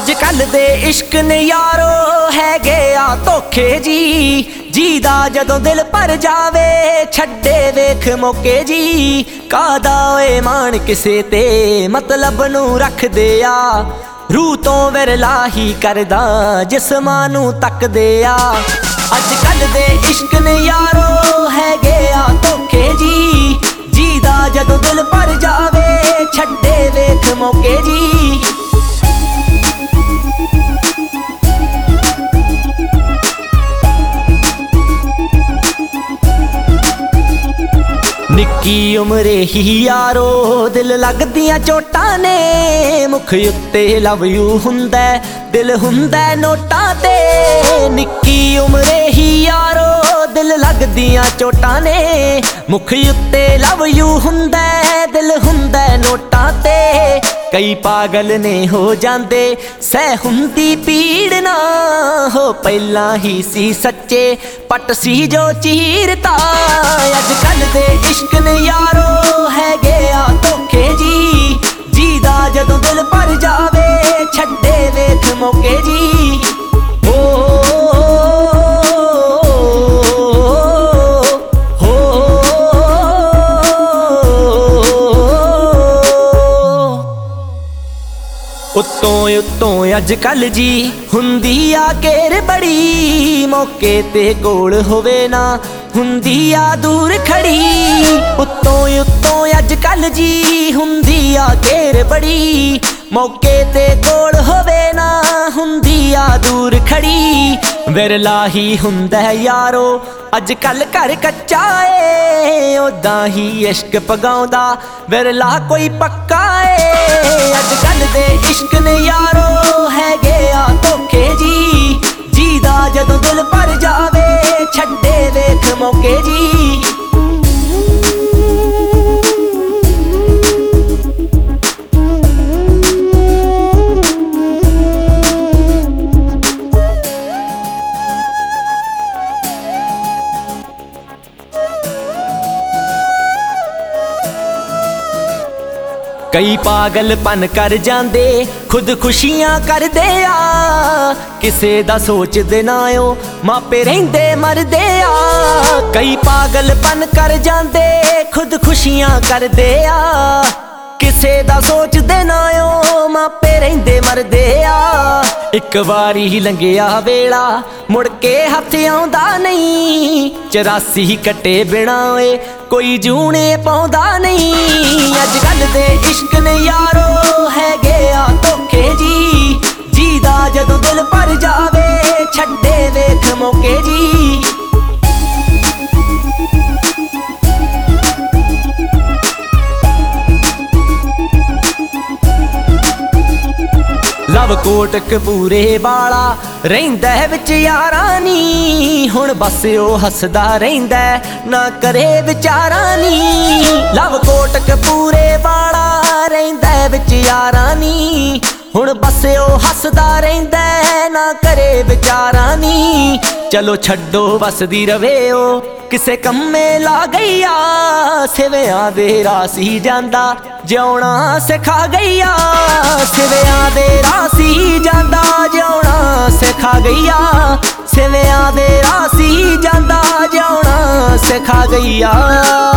अजकल दे इश्क ने यारो है गया धोखे जी। जीदा जदों दिल भर जावे छड्डे वेख मौके जी। कादा ओए मान किसे ते मतलब नू रख दे आ। रूह तो विरला ही करदा जिस्मां नू तक दे आ। अजकल दे इश्क ने यारो है गया धोखे जी। जीदा जदों दिल भर जावे छड्डे वेख मौके जी। निक्की उमरे ही यारो दिल लगदियां चोटां ने। मुख उत्ते लव यू हुंदा दिल हुंदा नोटां ते। निक्की उमरे ही यारो दिल लगदियां चोटां ने। मुख उत्ते लव यू हुंदा दिल हुंदा नोटां ते। कई पागल ने हो जांदे सह हुंदी पीड़ ना हो। पहला ही सी सच्चे पट सी जो चीरता। अजकल दे इश्क ने यारो है गया धोखे जी। जीदा जदों दिल भर जावे छड्डे वेख मौके जी। उत्तों उत्तों अजकल जी हुंदी आ घेर बड़ी। मौके ते कोल होवे ना हुंदी आ दूर खड़ी। उत्तों उत्तों अजकल जी हुंदी आ घेर बड़ी। मौके ते कोल होवे ना हुंदी आ दूर खड़ी। विरला ही हुंदा यारो अजकल घर कच्चा ए। ओदां ही इश्क पगाउंदा विरला कोई पक्का ए। अजकल दे इश्क ने यारो है गया धोखे जी। जीदा जदों दिल भर जावे छड्डे वेख मौके जी। कई पागलपन कर जांदे खुद खुशियां कर दे आ। किसे दा सोचदे ना ओ मापे रहिंदे मरदे आ। कई पागलपन कर जांदे खुद खुशियां कर दे आ। किसे दा सोचदे ना ओ मापे रहिंदे मरदे आ। इक वारी ही लंघिया वेला मुड़ के हथ आउंदा नहीं। 84 कट्टे बिना ओए कोई जूने पाउंदा नहीं। अजकल दे इश्क ने यारो है गया धोखे जी। जीदा जदों दिल भर जावे छड्डे वेख मौके जी। लव कोटकपूरे वाला रहिंदा विच यारां नी। हुण बस ओ हसदा रहिंदा ना करे विचारां नी। लव कोटकपूरे वाला रहिंदा विच यारां नी। हुण बस ओ हसदा रहिंदा ना करे विचारां नी। चलो छड्डो बसदी रवे ओ किसे कम्मे ला गई आ। सिवियां दे रासी जांदा जिउणा सिखा गई आ। सिवियां दे रासी जांदा जिउणा सिखा गई आ। सिवियां दे रासी जांदा जिउणा सिखा गई आ।